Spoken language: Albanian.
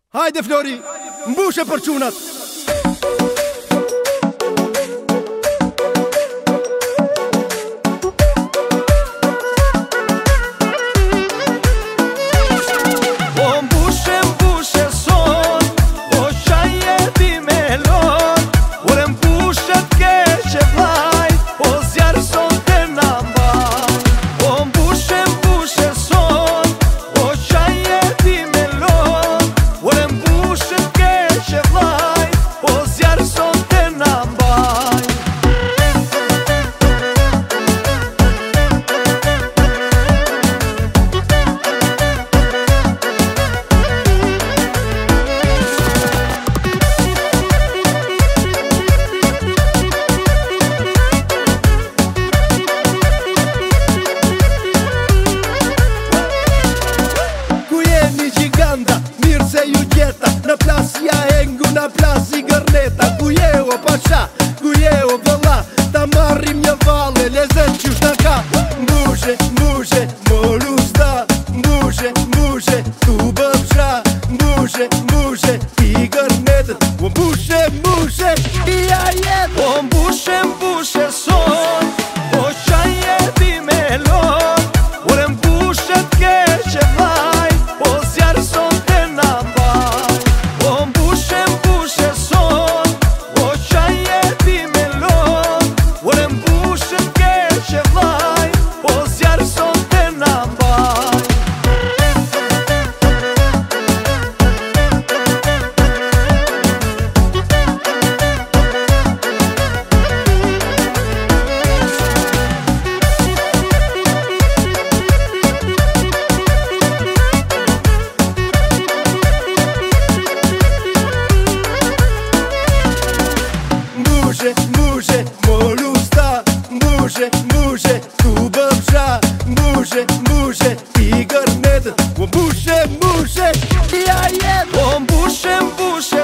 Hajde Flori, mbushe për çunat. Mirë se ju gjeta, në plasja engu, në plasi gërneta. Ku je o pasha, ku je o vëlla, ta marrim një valle, lezet qysh në ka. Mbushe, mbushe, molu sta, mbushe, mbushe, tu bëpsha. Mbushe, mbushe, i gërnetët, o mbushe, mbushe, i ajet. O mbushe, mbushe son, o qaj e di me lon. Ore mbushe t'keqe vaj, o zjarë son të nambaj. O mbushe, mbushe son, o qaj e di me lon. Ore mbushe t'keqe vaj, o zjarë son të nambaj. Mbushe, mbushe, molu sta, mbushe, mbushe, tu bëpsha. Mbushe, mbushe, i gërnetët, o mbushe, mbushe, i ajet. O mbushe, mbushe